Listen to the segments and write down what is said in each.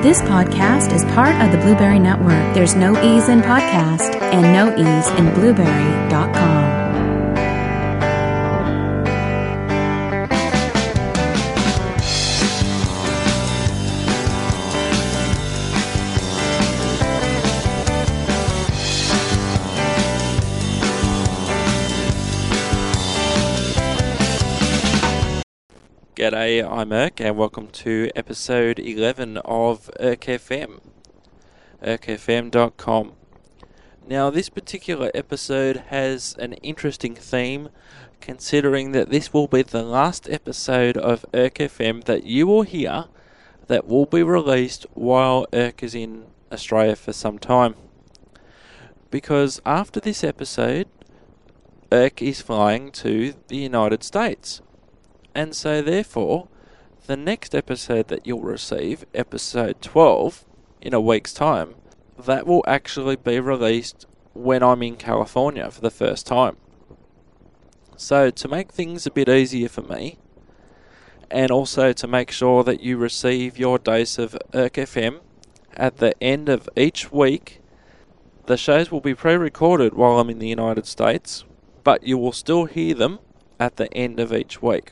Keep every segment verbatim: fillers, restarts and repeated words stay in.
This podcast is part of the Blueberry Network. There's no ease in podcast and no ease in blueberry dot com. G'day, I'm Irk, and welcome to episode eleven of Irk F M, irk f m dot com. Now, this particular episode has an interesting theme, considering that this will be the last episode of Irk F M that you will hear that will be released while Irk is in Australia for some time. Because after this episode, Irk is flying to the United States. And so therefore, the next episode that you'll receive, episode twelve, in a week's time, that will actually be released when I'm in California for the first time. So to make things a bit easier for me, and also to make sure that you receive your dose of Irk F M at the end of each week, the shows will be pre-recorded while I'm in the United States, but you will still hear them at the end of each week.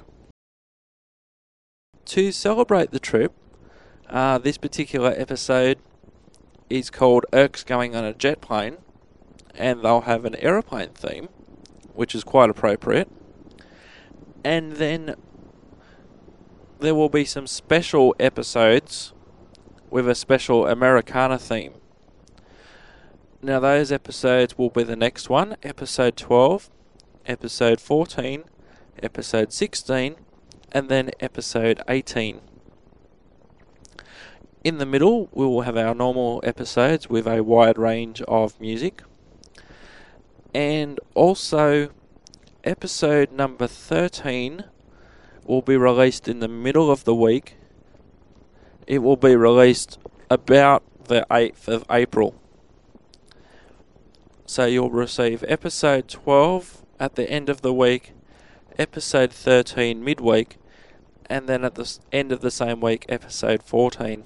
To celebrate the trip, uh, this particular episode is called Irk's Going on a Jet Plane, and they'll have an aeroplane theme, which is quite appropriate. And then there will be some special episodes with a special Americana theme. Now those episodes will be the next one, episode twelve, episode fourteen, episode sixteen, and then episode eighteen. In the middle, we will have our normal episodes with a wide range of music. And also, episode number thirteen will be released in the middle of the week. It will be released about the eighth of April. So you'll receive episode twelve at the end of the week, episode thirteen midweek, and then at the end of the same week, episode fourteen.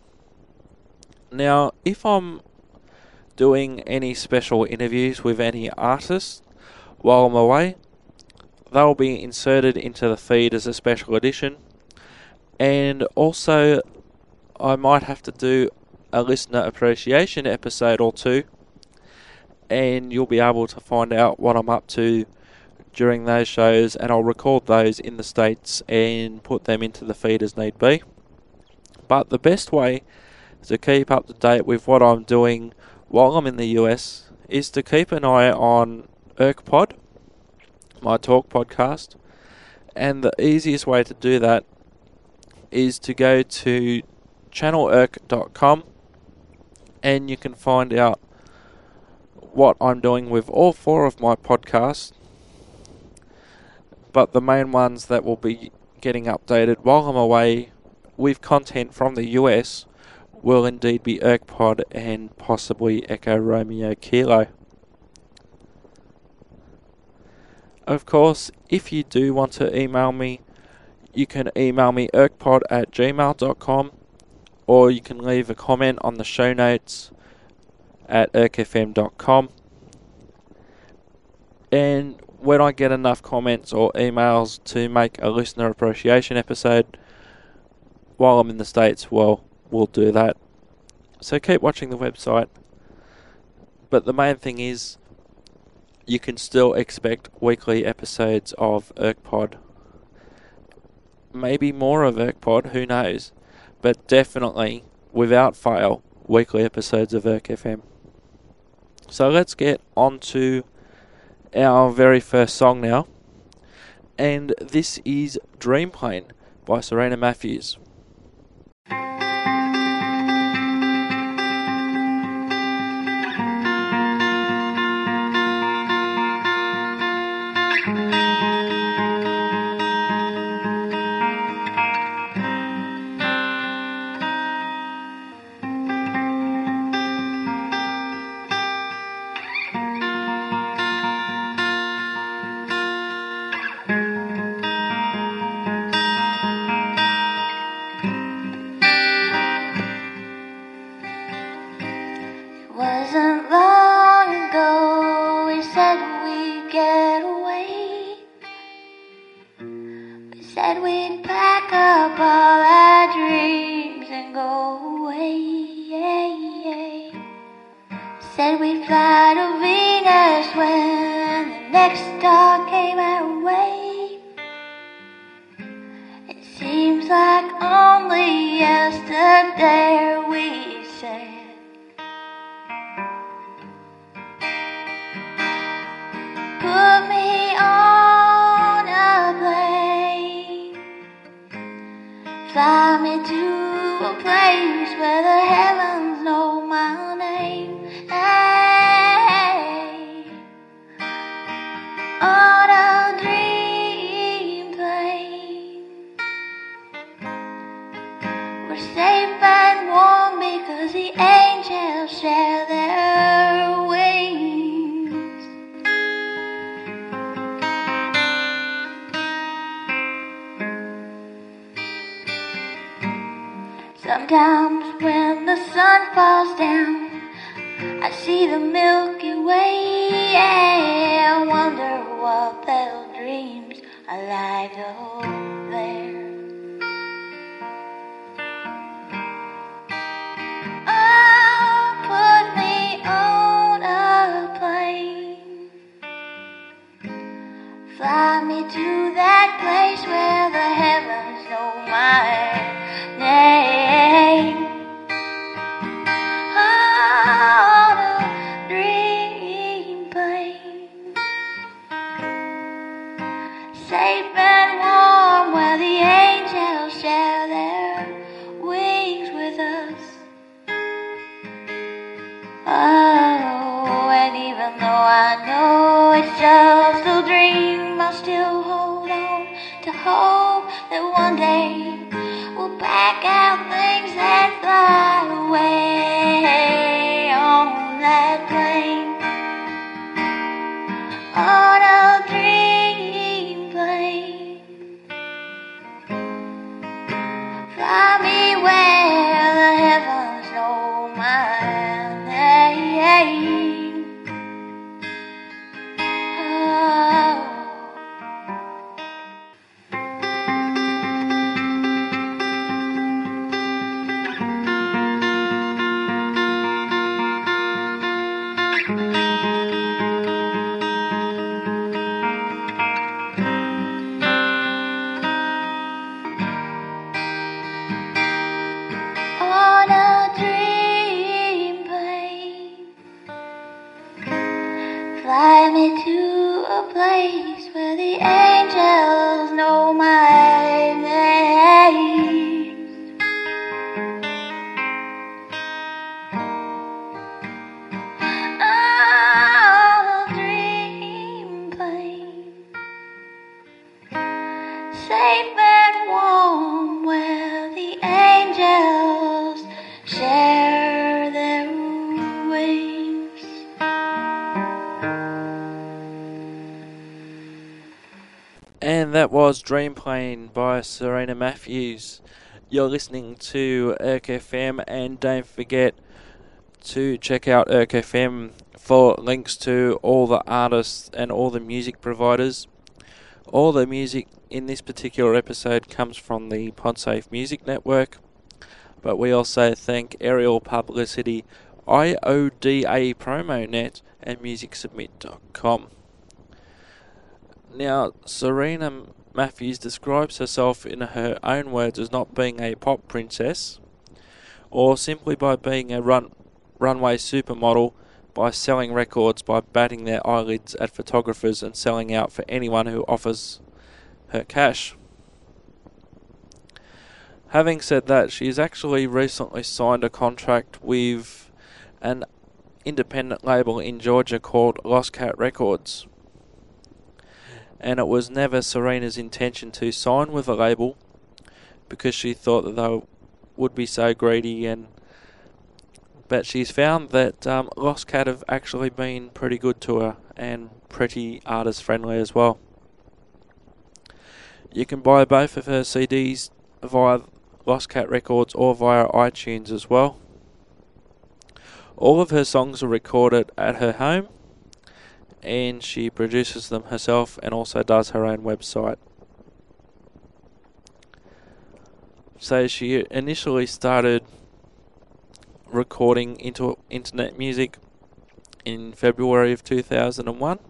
Now, if I'm doing any special interviews with any artists while I'm away, they'll be inserted into the feed as a special edition. And also, I might have to do a listener appreciation episode or two, and you'll be able to find out what I'm up to during those shows, and I'll record those in the States and put them into the feed as need be. But the best way to keep up to date with what I'm doing while I'm in the U S is to keep an eye on IrkPod, my talk podcast, and the easiest way to do that is to go to channel irk dot com, and you can find out what I'm doing with all four of my podcasts. But the main ones that will be getting updated while I'm away with content from the U S will indeed be IrkPod and possibly Echo Romeo Kilo. Of course, if you do want to email me, you can email me irkpod at gmail dot com, or you can leave a comment on the show notes at irk f m dot com. And when I get enough comments or emails to make a listener appreciation episode while I'm in the States, well, we'll do that. So keep watching the website. But the main thing is, you can still expect weekly episodes of IrkPod. Maybe more of IrkPod, who knows? But definitely, without fail, weekly episodes of Irk F M. So let's get on to our very first song now, and this is Dream Plane by Serena Matthews. Fly me to a place where the heavens know my name. Hey, on a dream plane, we're safe and warm because the angels share their wings. Sometimes when the sun falls down, I see the Milky Way. Yeah, I wonder what little dreams are like up there. Oh, put me on a plane, fly me to that place where the heavens know my name. On a dream plane, safe and warm where the angels share their wings with us. Oh, and even though I know it's just a dream, I still hold on to hope that one day we'll pack out things that fly away on that plane. On a dream plane, fly me where the heavens know my name. Oh. On a dream plane, fly me to a place where the angels know my name. On a dream plane, safe and warm where the angels share their wings. And that was Dream Plane by Serena Matthews. You're listening to Erk F M, and don't forget to check out Erk F M for links to all the artists and all the music providers. All the music in this particular episode comes from the Podsafe Music Network, but we also thank Aerial Publicity, I O D A PromoNet, and music submit dot com. Now, Serena Matthews describes herself in her own words as not being a pop princess, or simply by being a run, runway supermodel, by selling records, by batting their eyelids at photographers and selling out for anyone who offers her cash. Having said that, she's actually recently signed a contract with an independent label in Georgia called Lost Cat Records. And it was never Serena's intention to sign with a label, because she thought that they would be so greedy, and but she's found that um, Lost Cat have actually been pretty good to her and pretty artist friendly as well. You can buy both of her C Ds via Lost Cat Records or via iTunes as well. All of her songs are recorded at her home, and she produces them herself and also does her own website. So she initially started recording into internet music in February of two thousand one,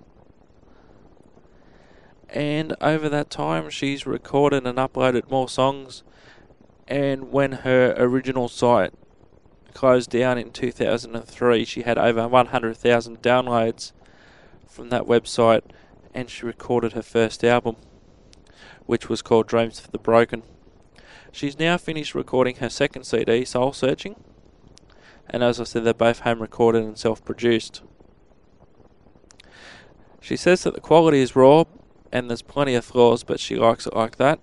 and over that time she's recorded and uploaded more songs, and when her original site closed down in two thousand three, she had over one hundred thousand downloads from that website, and she recorded her first album, which was called Dreams for the Broken. She's now finished recording her second C D, Soul Searching, and as I said, they're both home recorded and self-produced. She says that the quality is raw and there's plenty of flaws, but she likes it like that.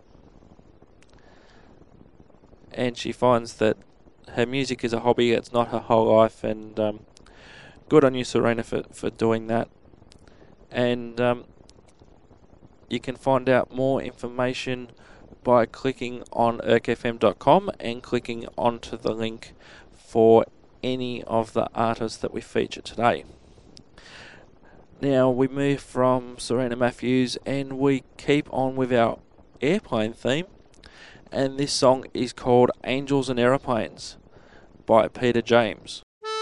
And she finds that her music is a hobby, it's not her whole life, and um, good on you, Serena, for, for doing that. And um, you can find out more information by clicking on erk f m dot com and clicking onto the link for any of the artists that we feature today. Now we move from Serena Matthews and we keep on with our airplane theme, and this song is called Angels and Aeroplanes by Peter James.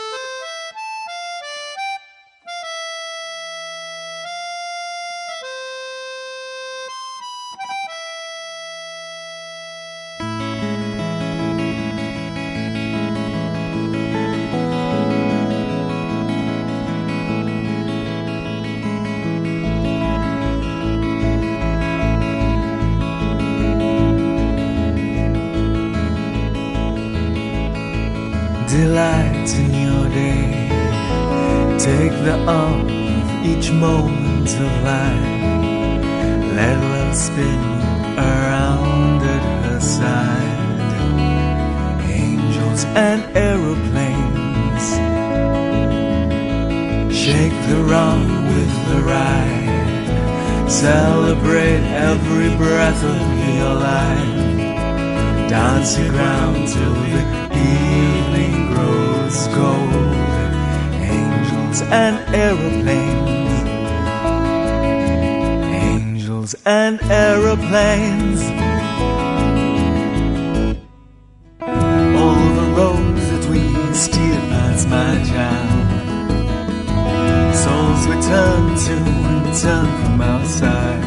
Delight in your day, take the arm of each moment of life, let love spin around at her side. Angels and aeroplanes, shake the wrong with the right, celebrate every breath of your life, dance the ground till the evening grows cold. Angels and aeroplanes, angels and aeroplanes. All the roads that we steer past, my child, souls we turn to and turn from outside.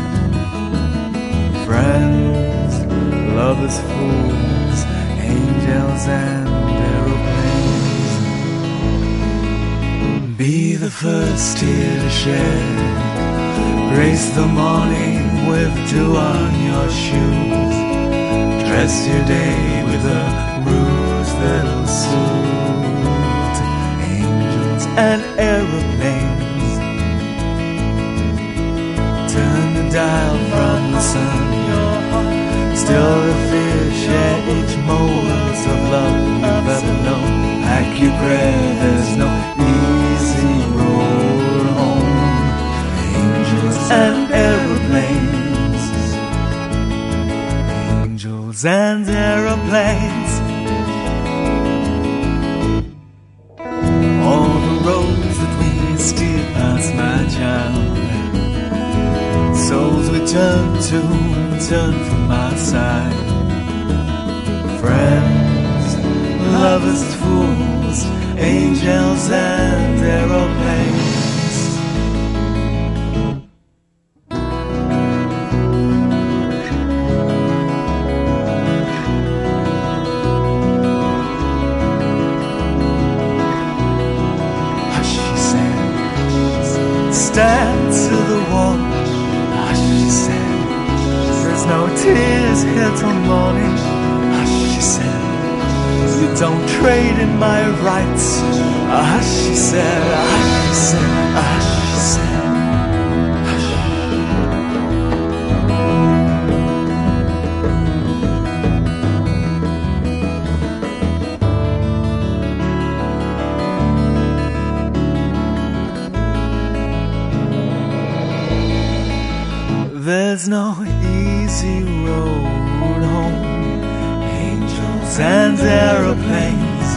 Friends, lovers, fools, angels and aeroplanes. Be the first here to share, grace the morning with dew on your shoes, dress your day with a rouge that'll suit. Angels and aeroplanes, turn the dial from the sun, still the fish, yeah, each moment of love you've ever known. Like your prayer, there's no easy road home. Angels and aeroplanes, angels and aeroplanes. All the roads that we steer past, my child, souls we turn to and turn from our side. Friends, lovers, fools, angels and aeroplanes. Hush, she said, stand to the wall. Hush, she said, there's no tears here till morning. Hush, she said, you don't trade in my rights. Hush, she said, hush, she said, hush, she said, hush. There's no easy road home. Angels and aeroplanes,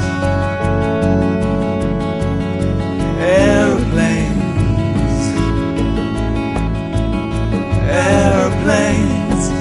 aeroplanes, aeroplanes.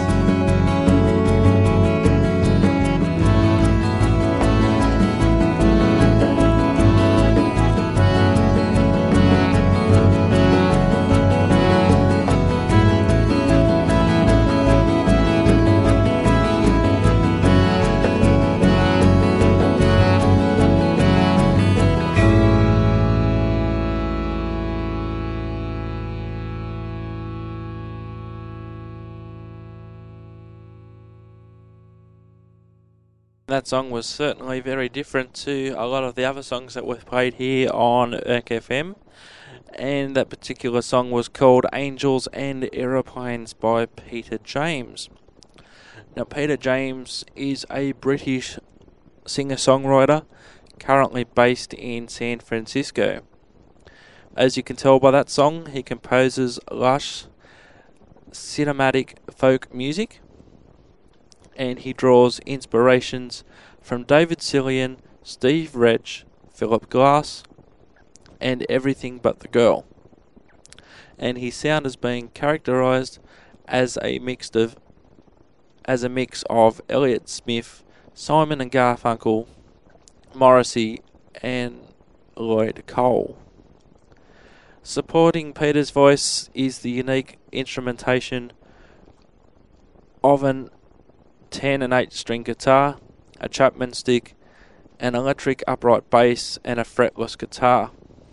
That song was certainly very different to a lot of the other songs that were played here on E R C F M. And that particular song was called Angels and Aeroplanes by Peter James. Now, Peter James is a British singer-songwriter currently based in San Francisco. As you can tell by that song, he composes lush, cinematic folk music, and he draws inspirations from David Cillian, Steve Reich, Philip Glass, and Everything But the Girl. And his sound is being characterized as a mix of as a mix of Elliott Smith, Simon and Garfunkel, Morrissey, and Lloyd Cole. Supporting Peter's voice is the unique instrumentation of an ten and eight string guitar, a Chapman stick, an electric upright bass, and a fretless guitar.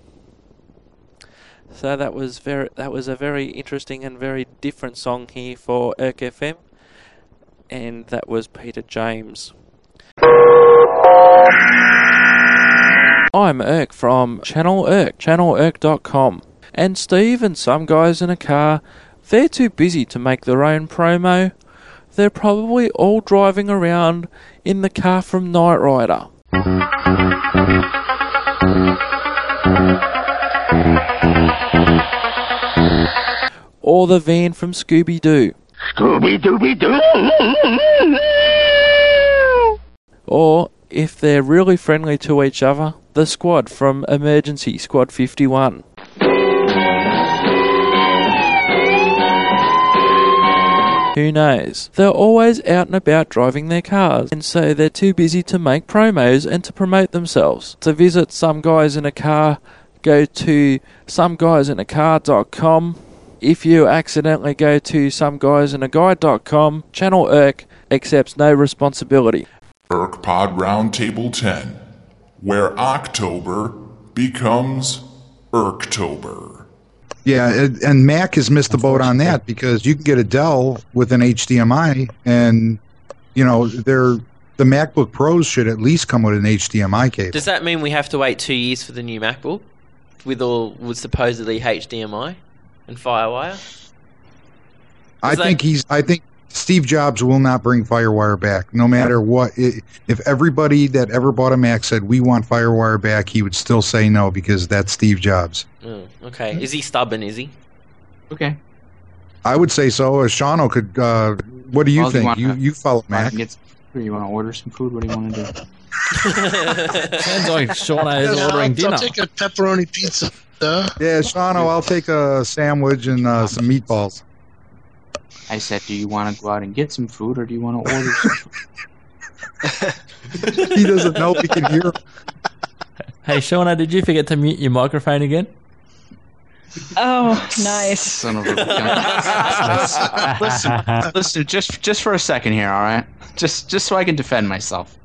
So that was very that was a very interesting and very different song here for E R C F M, and that was Peter James. I'm Erk from Channel Erk, channel erk dot com, and Steve and some guys in a car, they're too busy to make their own promo. They're probably all driving around in the car from Knight Rider. Or the van from Scooby-Doo. Scooby-Dooby-Doo! Or, if they're really friendly to each other, the squad from Emergency Squad fifty-one. Who knows? They're always out and about driving their cars, and so they're too busy to make promos and to promote themselves. To visit Some Guys in a Car, go to some guys in a car dot com. If you accidentally go to some guys in a guide dot com, Channel E R C accepts no responsibility. E R C Pod Roundtable ten, where October becomes Erktober. Yeah, and- and Mac has missed the boat on that because you can get a Dell with an H D M I, and you know they're the MacBook Pros should at least come with an H D M I cable. Does that mean we have to wait two years for the new MacBook with all with supposedly H D M I and FireWire? I Is think that- he's. I think Steve Jobs will not bring FireWire back, no matter what. I- If everybody that ever bought a Mac said we want FireWire back, he would still say no because that's Steve Jobs. Oh, okay. Is he stubborn, is he? Okay. I would say so. As Shawno could. Uh, what do you Well, do you think? wanna- You you follow I Mac? can get some food. You want to order some food? What do you want to do? Sounds like Shauna is Yeah, ordering I'll, dinner. I'll take a pepperoni pizza. Uh, Yeah, Shawno, I'll take a sandwich and uh, some meatballs. I said, do you want to go out and get some food, or do you want to order some food? He doesn't know we can hear him. Hey, Shauna, did you forget to mute your microphone again? Oh, nice. Son of a gun. listen, listen, just just for a second here, all right? Just just so I can defend myself.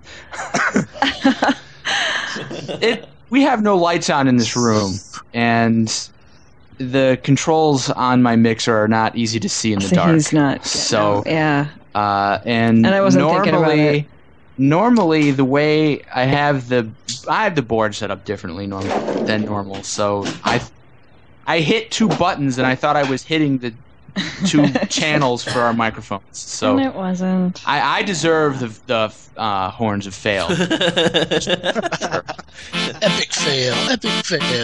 it we have no lights on in this room, and the controls on my mixer are not easy to see in the So dark. he's not. So yeah. Uh, and, And I wasn't thinking about normally, it. normally the way I have the I have the board set up differently normal than normal. So I I hit two buttons and I thought I was hitting the two channels for our microphones. So And it wasn't. I, I deserve the the uh, horns of fail. epic fail. Epic fail.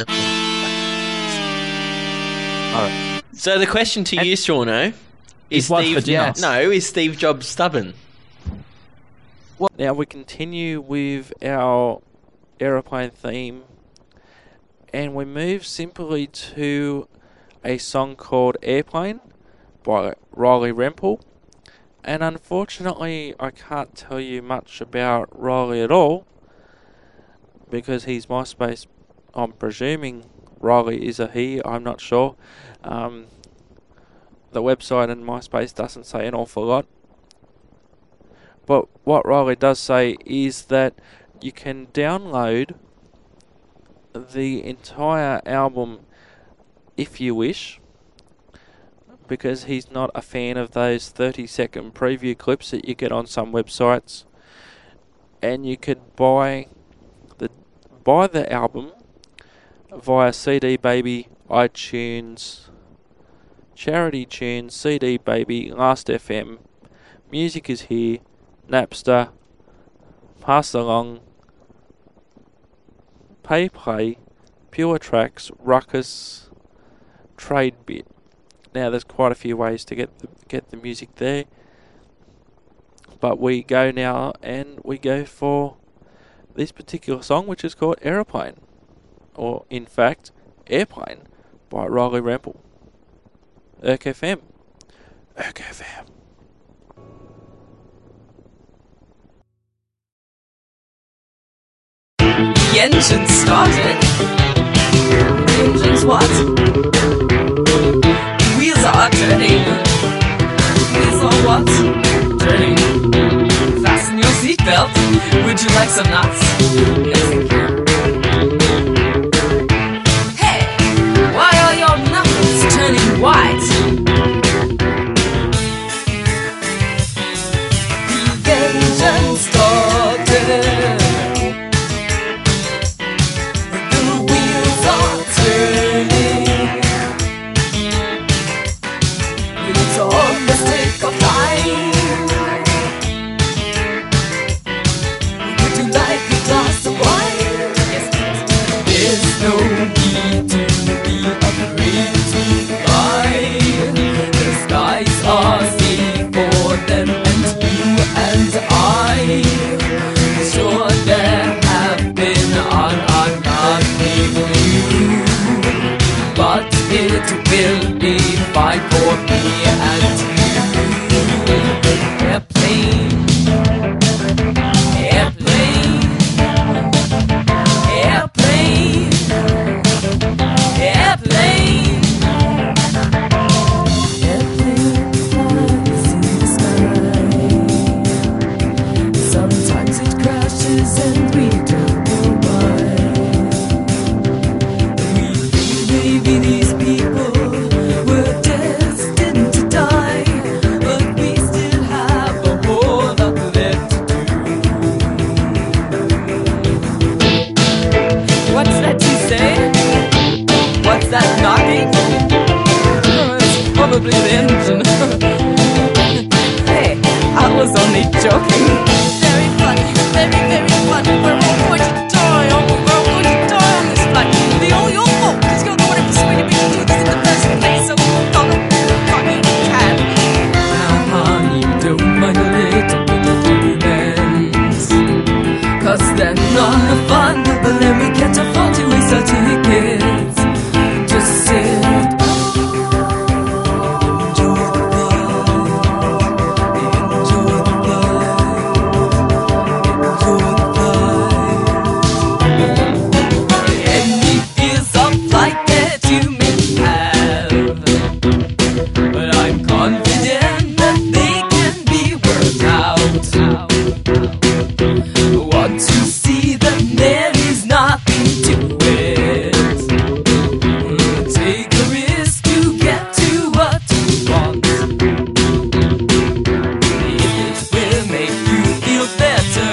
All right. So the question to you, Shawno, is Is what for Steve? dinner? No, is Steve Jobs stubborn? Now we continue with our aeroplane theme, and we move simply to a song called Airplane by Riley Rempel. And unfortunately, I can't tell you much about Riley at all because he's MySpace. I'm presuming Riley is a he, I'm not sure. Um, the website and MySpace doesn't say an awful lot. But what Riley does say is that you can download the entire album if you wish, because he's not a fan of those thirty second preview clips that you get on some websites. and you could buy the buy the album via C D Baby, iTunes, Charity Tunes, C D Baby, Last F M, Music Is Here, Napster, Pass Along, Pay Play, Pure Tracks, Ruckus, TradeBit. Now there's quite a few ways to get the, get the music there, but we go now and we go for this particular song, which is called Aeroplane, or in fact Airplane, by Riley Rample. Urk F M. Urk F M. The engine started. The engine's what? The wheels are turning. The wheels are what? Turning. Fasten your seatbelt. Would you like some nuts? Yes, thank you. Hey, why are your knuckles turning white? The engine started. It will be fine for me and you. Airplane, airplane, airplane, airplane. Airplane flies in the sky. Sometimes it crashes and we don't know why. We think maybe these people were destined to die, but we still have a whole lot left to do. What's that you say? What's that knocking? Oh, it's probably the engine. Hey, I was only joking. Very funny, very, very funny. We're all going to die. Oh, we're all going to die on this flight. It'll be all your fault, because you're the one who persuaded me to do this in the first place. So call it fucking cab. Now, honey, don't mind a little bit of turbulence, cause they're none of fun, but then we can't afford to waste our tickets. Just sit back, enjoy the flight, enjoy the flight, enjoy the flight. Any fears of flight that you may have, but I'm confident that they can be worked out. Once you see that there is nothing to it, take a risk to get to what you want. If it will make you feel better,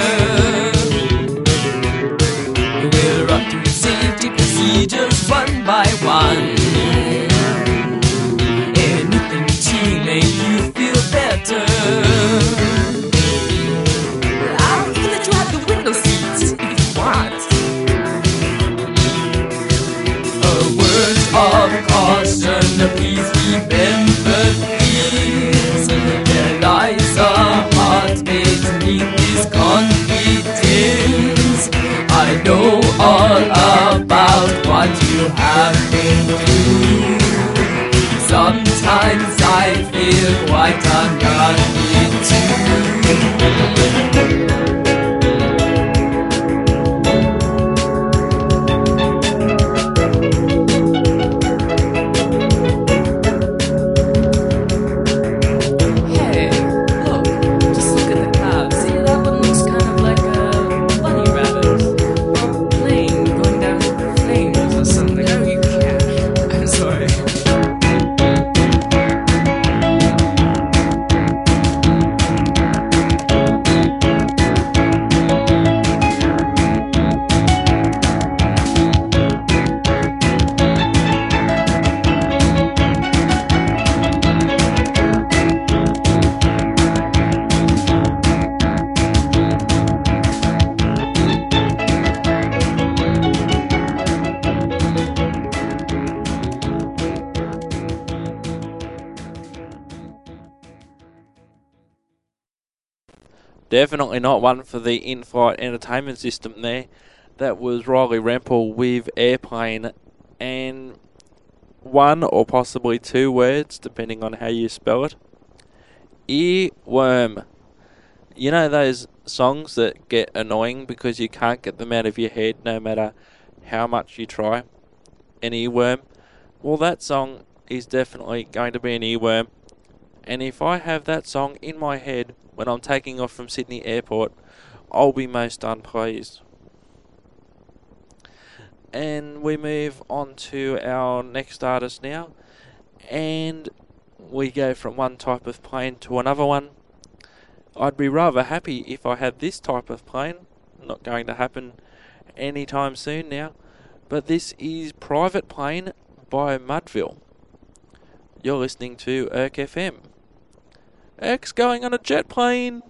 we'll run through the safety procedures one by one. Anything to make you feel better. I'll even let you have the window seat. Definitely not one for the in-flight entertainment system there. That was Riley Rempel with Airplane, and one or possibly two words, depending on how you spell it. Earworm. You know those songs that get annoying because you can't get them out of your head no matter how much you try? An earworm? Well, that song is definitely going to be an earworm. And if I have that song in my head when I'm taking off from Sydney Airport, I'll be most unpleased. And we move on to our next artist now. And we go from one type of plane to another one. I'd be rather happy if I had this type of plane. Not going to happen anytime soon now. But this is Private Plane by Mudville. You're listening to E R C F M. Eric's going on a jet plane.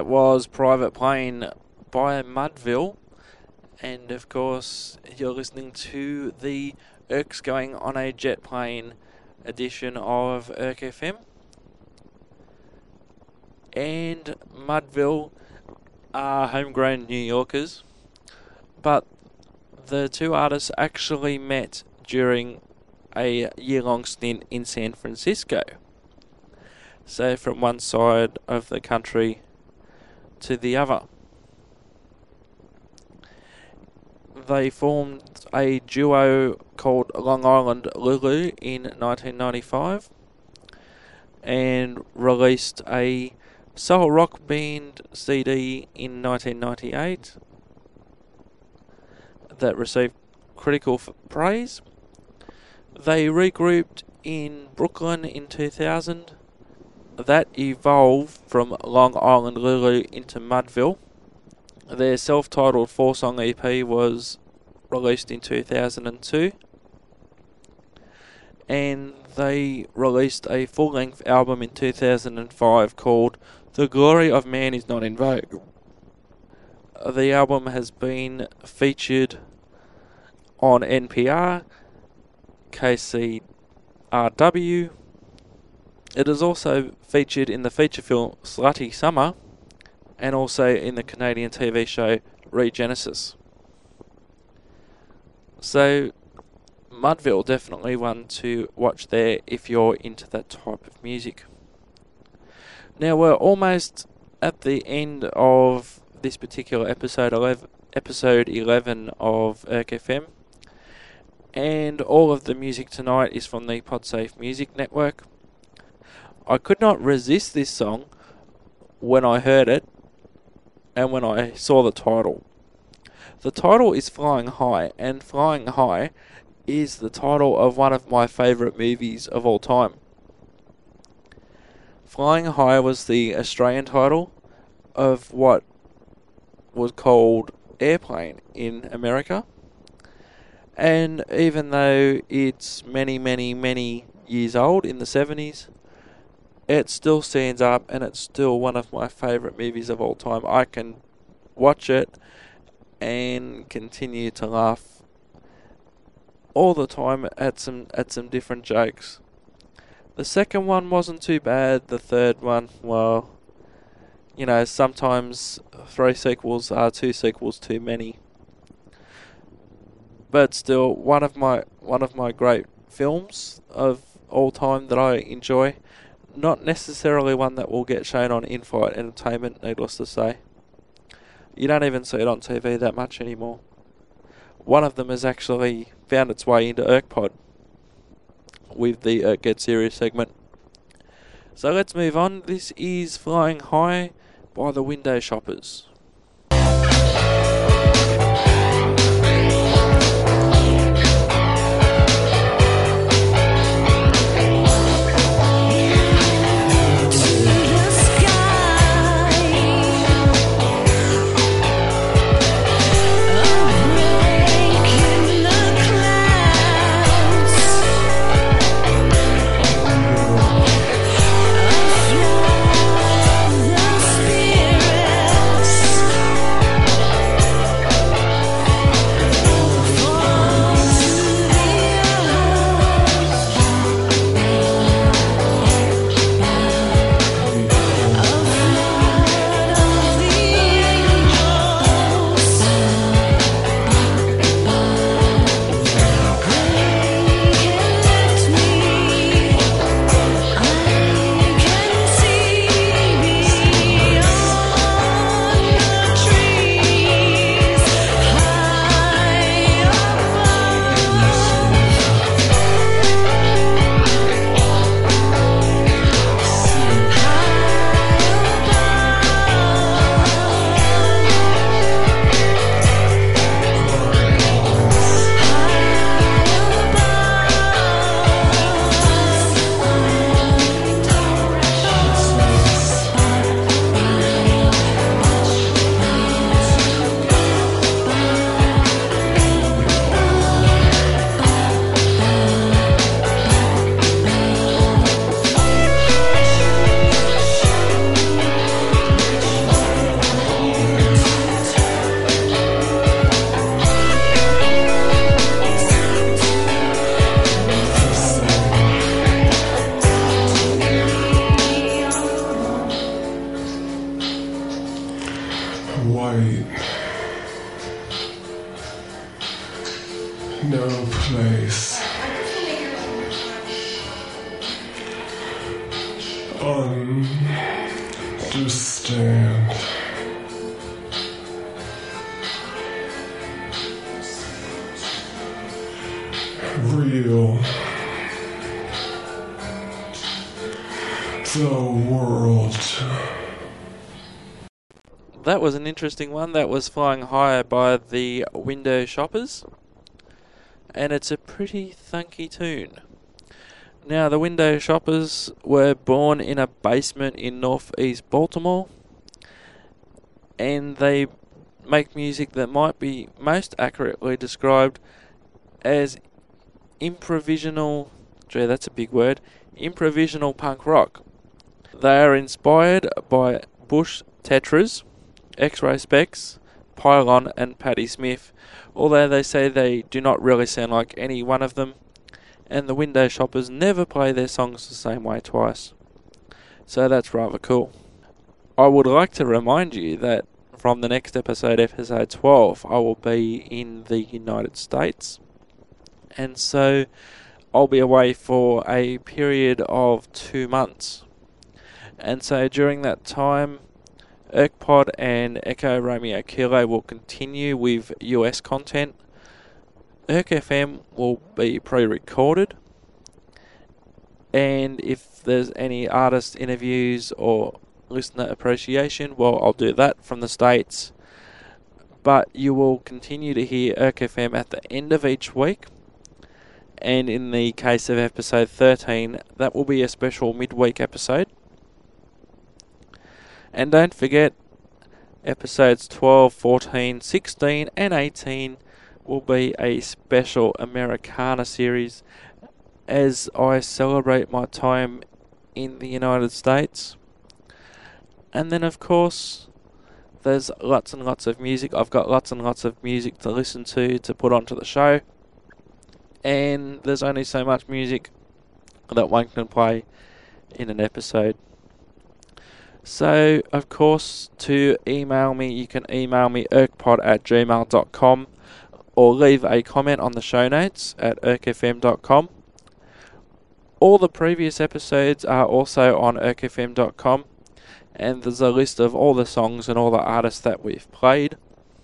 that was Private Plane by Mudville. And of course, you're listening to the Erks Going on a Jet Plane edition of Erk F M. And Mudville are homegrown New Yorkers, but the two artists actually met during a year-long stint in San Francisco. So from one side of the country to the other. They formed a duo called Long Island Lulu in nineteen ninety-five and released a soul rock band C D in nineteen ninety-eight that received critical f- praise. They regrouped in Brooklyn in two thousand. That evolved from Long Island Lulu into Mudville. Their self-titled four-song E P was released in two thousand two. And they released a full-length album in two thousand five called The Glory of Man Is Not in Vogue. The album has been featured on N P R, K C R W. It is also featured in the feature film Slutty Summer and also in the Canadian T V show Regenesis. So, Mudville definitely one to watch there if you're into that type of music. Now we're almost at the end of this particular episode eleven, episode eleven of Erk F M, and all of the music tonight is from the Podsafe Music Network. I could not resist this song when I heard it and when I saw the title. The title is Flying High, and Flying High is the title of one of my favourite movies of all time. Flying High was the Australian title of what was called Airplane in America. And even though it's many, many, many years old, in the seventies, it still stands up and it's still one of my favourite movies of all time. I can watch it and continue to laugh all the time at some at some different jokes. The second one wasn't too bad. The third one, well, you know, sometimes three sequels are two sequels too many. But still, one of my one of my great films of all time that I enjoy. Not necessarily one that will get shown on in-flight entertainment, needless to say. You don't even see it on T V that much anymore. One of them has actually found its way into ErkPod with the Erk Get Serious segment. So let's move on. This is Flying High by the Window Shoppers. Spirits night. No place. Understand. Real. The world. That was an interesting one. That was Flying Higher by the Window Shoppers. And it's a pretty thunky tune. Now, the Window Shoppers were born in a basement in northeast Baltimore. And they make music that might be most accurately described as improvisational, gee, that's a big word, improvisational punk rock. They are inspired by Bush Tetras, X-Ray Specs, Pylon and Patti Smith, although they say they do not really sound like any one of them, and the Window Shoppers never play their songs the same way twice. So that's rather cool. I would like to remind you that from the next episode, episode twelve, I will be in the United States, and so I'll be away for a period of two months. And so during that time, ErkPod and Echo Romeo Kilo will continue with U S content. Erk F M will be pre-recorded, and if there's any artist interviews or listener appreciation, well, I'll do that from the States. But you will continue to hear Erk F M at the end of each week. And in the case of episode thirteen, that will be a special midweek episode. And don't forget, episodes twelve, fourteen, sixteen and eighteen will be a special Americana series as I celebrate my time in the United States. And then, of course, there's lots and lots of music. I've got lots and lots of music to listen to, to put onto the show. And there's only so much music that one can play in an episode. So, of course, to email me, you can email me erkpod at gmail dot com or leave a comment on the show notes at erk f m dot com. All the previous episodes are also on erk f m dot com, and there's a list of all the songs and all the artists that we've played.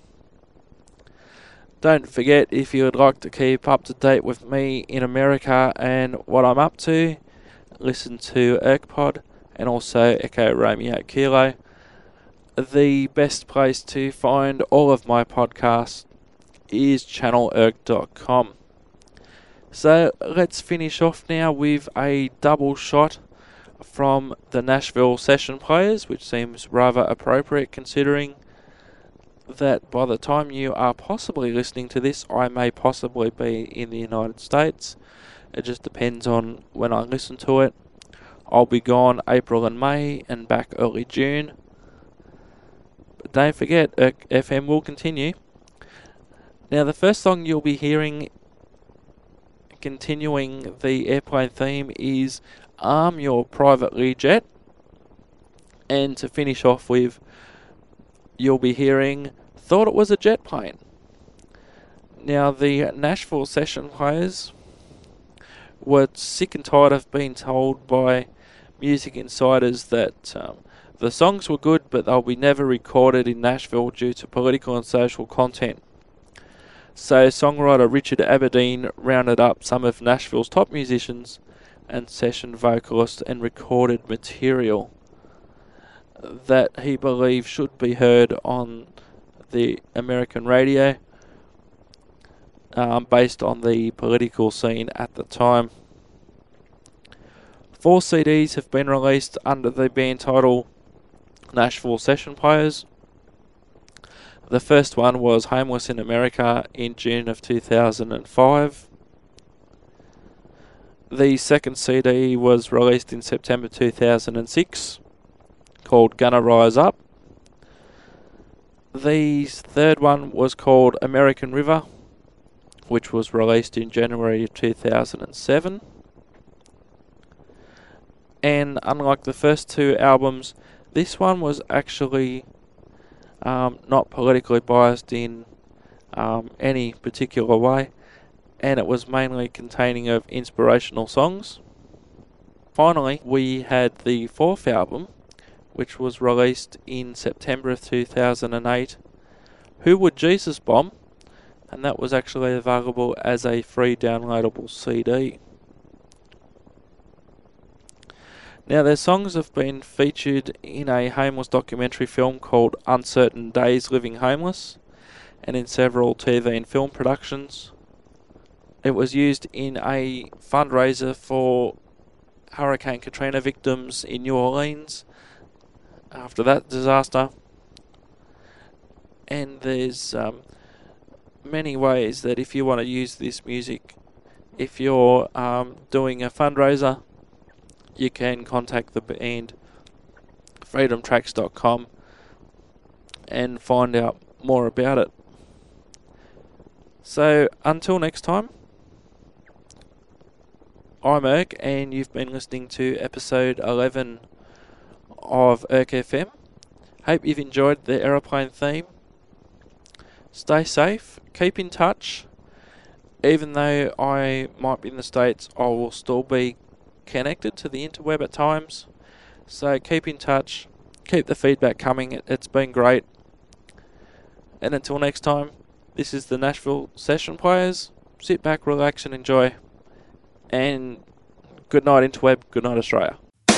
Don't forget, if you would like to keep up to date with me in America and what I'm up to, listen to ErkPod and also Echo Romeo Kilo. The best place to find all of my podcasts is channel erk dot com. So let's finish off now with a double shot from the Nashville Session Players, which seems rather appropriate considering that by the time you are possibly listening to this, I may possibly be in the United States. It just depends on when I listen to it. I'll be gone April and May and back early June. But don't forget, Erk F M will continue. Now, the first song you'll be hearing, continuing the airplane theme, is Arm Your Private Learjet. And to finish off with, you'll be hearing Thought It Was a Jet Plane. Now, the Nashville Session Players were sick and tired of being told by music insiders that um, the songs were good, but they'll be never recorded in Nashville due to political and social content. So songwriter Richard Aberdeen rounded up some of Nashville's top musicians and session vocalists and recorded material that he believed should be heard on the American radio, um, based on the political scene at the time. Four C Ds have been released under the band title Nashville Session Players. The first one was Homeless in America in June of two thousand five. The second C D was released in September two thousand six, called Gonna Rise Up. The third one was called American River, which was released in January of two thousand seven. And unlike the first two albums, this one was actually um, not politically biased in um, any particular way, and it was mainly containing of inspirational songs. Finally, we had the fourth album, which was released in September of two thousand eight, Who Would Jesus Bomb? And that was actually available as a free downloadable C D. Now, their songs have been featured in a homeless documentary film called Uncertain Days Living Homeless, and in several T V and film productions. It was used in a fundraiser for Hurricane Katrina victims in New Orleans after that disaster. And there's um, many ways that if you want to use this music, if you're um, doing a fundraiser, you can contact the band freedom tracks dot com and find out more about it. So until next time, I'm Erk, and you've been listening to episode eleven of Erk F M. Hope you've enjoyed the aeroplane theme. Stay safe, keep in touch. Even though I might be in the States, I will still be connected to the interweb at times. So keep in touch, keep the feedback coming. It, it's been great. And until next time, this is the Nashville Session Players. Sit back, relax and enjoy. And good night interweb, good night Australia.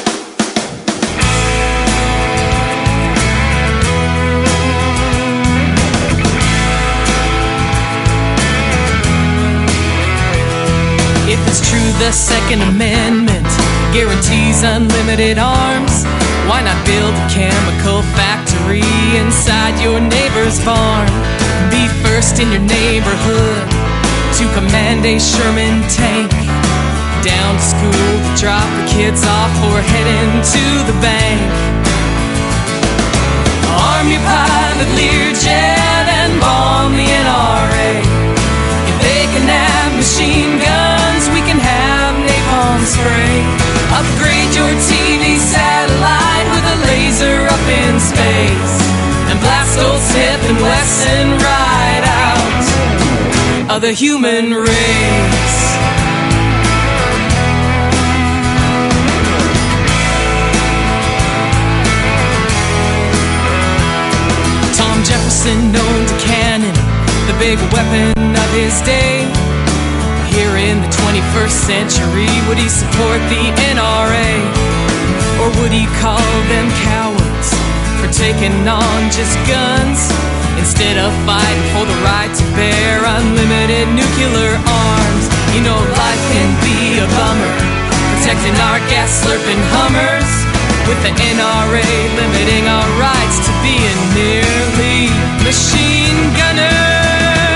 If it's true the Second Amendment guarantees unlimited arms, why not build a chemical factory inside your neighbor's farm? Be first in your neighborhood to command a Sherman tank. Down to school to drop the kids off or heading to the bank. Arm your pilot Learjet and bomb the N R A. If they can have machine guns, we can have napalm spray. Upgrade your T V satellite with a laser up in space, and blast old Smith and Wesson right out of the human race. Tom Jefferson owned a cannon, the big weapon of his day. Here in the twenty-first century, would he support the N R A? Or would he call them cowards for taking on just guns, instead of fighting for the right to bear unlimited nuclear arms? You know life can be a bummer, protecting our gas-slurping Hummers, with the N R A limiting our rights to being merely machine gunners.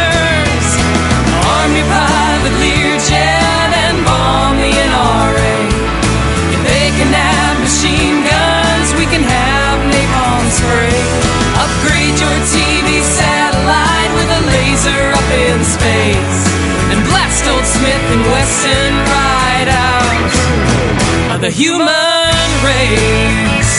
Arm your private Learjet and bomb the N R A. If they can have machine guns, we can have napalm spray. Upgrade your T V satellite with a laser up in space, and blast old Smith and Wesson right out of the human race.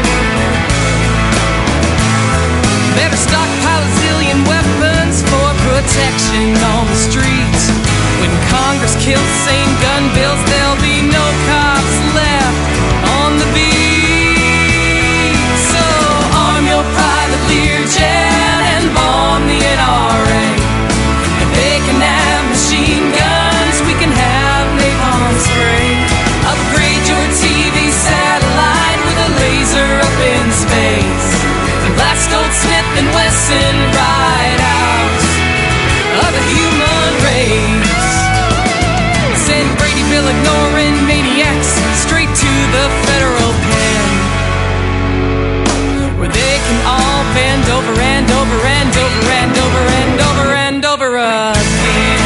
Better stockpile a zillion weapons for protection on the streets. When Congress kills sane gun bills, there'll be no cops left on the beat. So arm your private Learjet and bomb the N R A. If they can have machine guns, we can have napalm spray. Upgrade your T V satellite with a laser up in space, and blast old Smith and Wesson right out of the human race. Send Brady Bill ignoring maniacs straight to the federal pen, where they can all bend over and over and over and over and over and over again.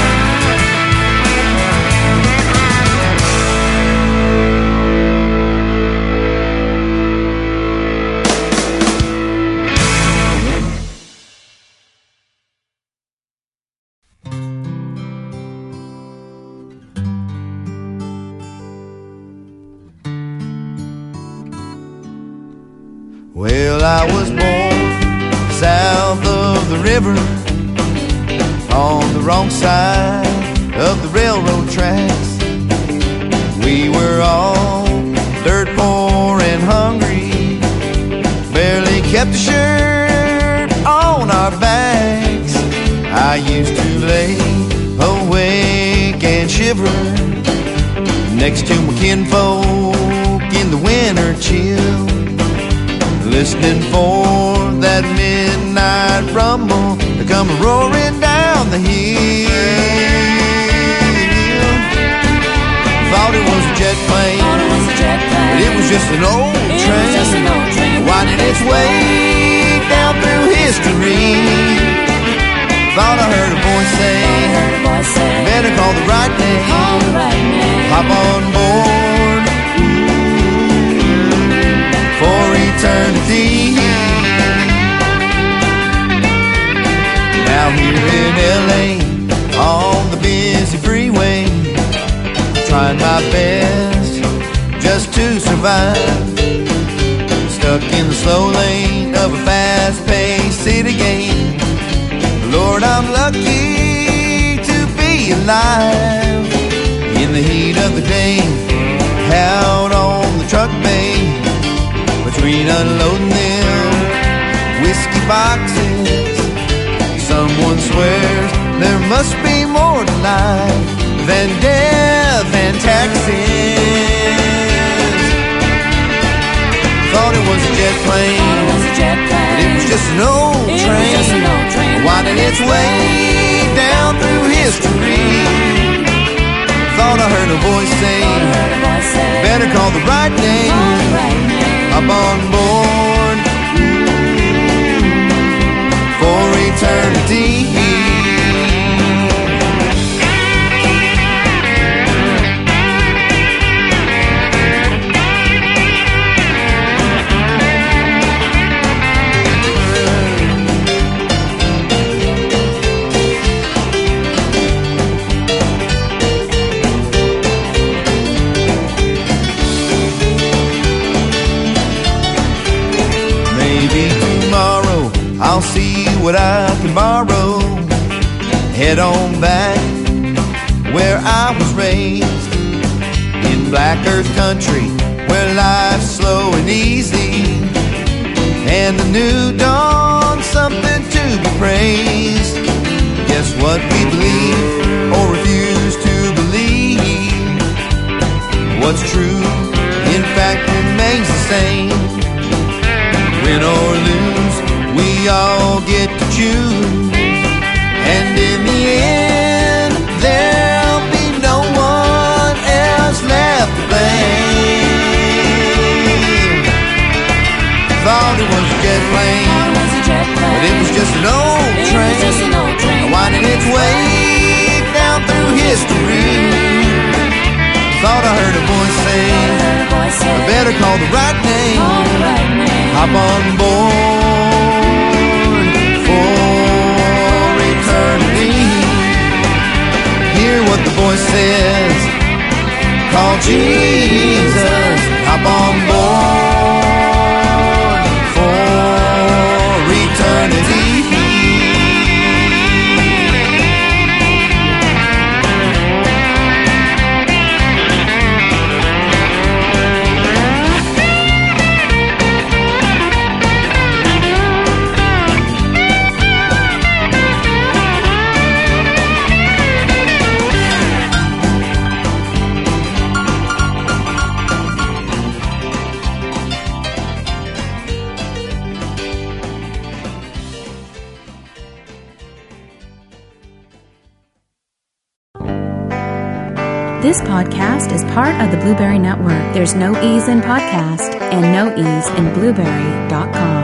Well, I was born river on the wrong side of the railroad tracks. We were all dirt poor and hungry, barely kept a shirt on our backs. I used to lay awake and shiver next to my kinfolk in the winter chill, listening for that midnight rumble to come roaring down the hill. Thought it was a jet plane, but it was just an old train, winding its way down through history. Thought I heard a voice say, better call the right name, hop on board for eternity. Now here in L A, on the busy freeway, trying my best just to survive, stuck in the slow lane of a fast-paced city game. Lord, I'm lucky to be alive. In the heat of the day, out on the truck bay, between unloading them whiskey boxes, someone swears there must be more to life than death and taxes. Thought it was a jet plane, but it was just an old train, winding its way down through history. Thought I heard a voice say, better call the right name, up on board for eternity. I'll see what I can borrow, head on back where I was raised, in Black Earth country where life's slow and easy, and the new dawn something to be praised. Guess what we believe or refuse to believe, what's true in fact remains the same. Win or lose, we all get to choose, and in the end, there'll be no one else left to blame. Thought it was a jet plane, but it was just an old train, winding its way down through history. Thought I heard a voice say, I better call the right name, hop on board for eternity. Hear what the voice says, call Jesus, hop on board for eternity. This podcast is part of the Blueberry Network. There's no ease in podcast and no ease in blueberry dot com.